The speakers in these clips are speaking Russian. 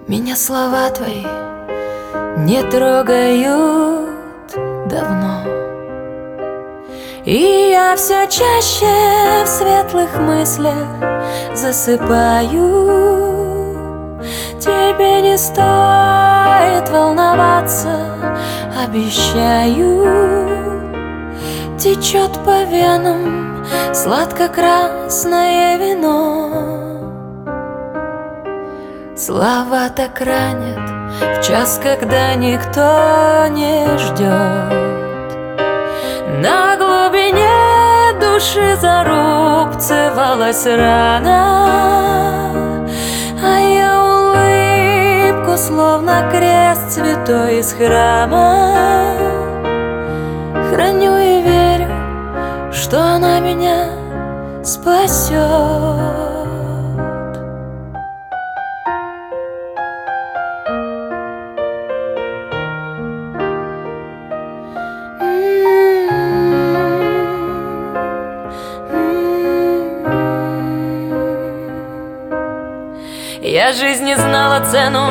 Меня слова твои не трогают давно, и я все чаще в светлых мыслях засыпаю. Тебе не стоит волноваться, обещаю. Течет по венам сладко-красное вино. Слова так ранят в час, когда никто не ждет. На глубине души зарубцевалась рана, а я улыбку, словно крест святой из храма, храню и верю, что она меня спасет. Я жизни знала цену,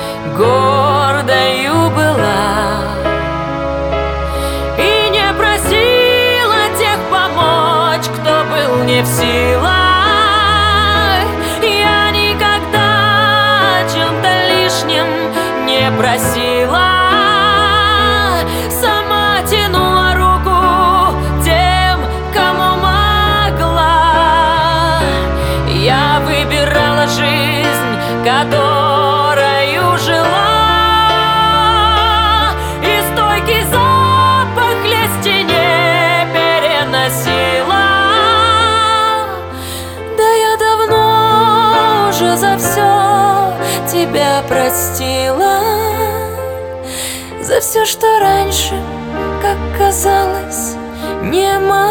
гордою была, и не просила тех помочь, кто был не в силах. Я никогда о чем-то лишнем не просила, сама тянула руку тем, кому могла. Я выбирала жизнь, которою жила, и стойкий запах лести не переносила. Да я давно уже за все тебя простила, за все, что раньше, как казалось, не могла.